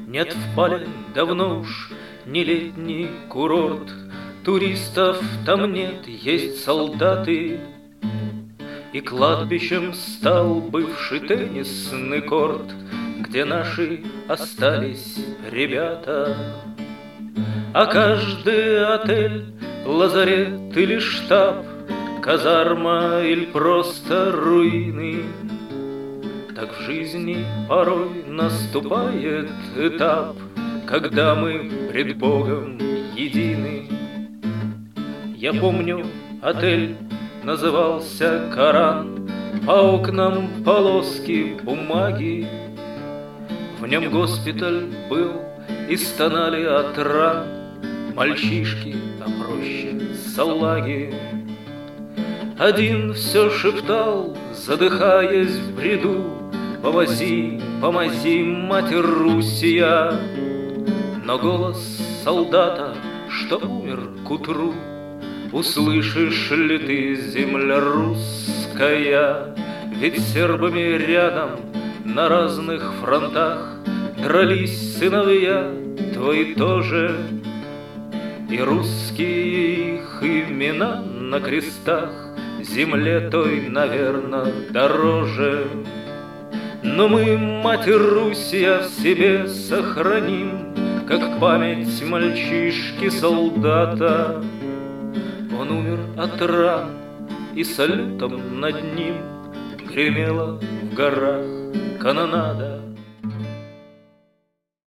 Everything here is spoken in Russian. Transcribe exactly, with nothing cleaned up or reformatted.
Нет в Пале давно уж не летний курорт, туристов там нет, есть солдаты. И кладбищем стал бывший теннисный корт, где наши остались ребята. А каждый отель, лазарет или штаб, казарма или просто руины, так в жизни порой наступает этап, когда мы пред Богом едины. Я помню, отель назывался Коран, по окнам полоски бумаги. В нем госпиталь был, и стонали от ран мальчишки, а проще салаги. Один все шептал, задыхаясь в бреду: «Повози, помози, Матерь Руссия!» Но голос солдата, что умер к утру, услышишь ли ты, земля русская? Ведь с сербами рядом на разных фронтах дрались сыновья твои тоже, и русские их имена на крестах земле той, наверно, дороже. Но мы, Матерь Руссия, в себе сохраним, как память мальчишки-солдата. Он умер от ран, и салютом над ним гремела в горах канонада.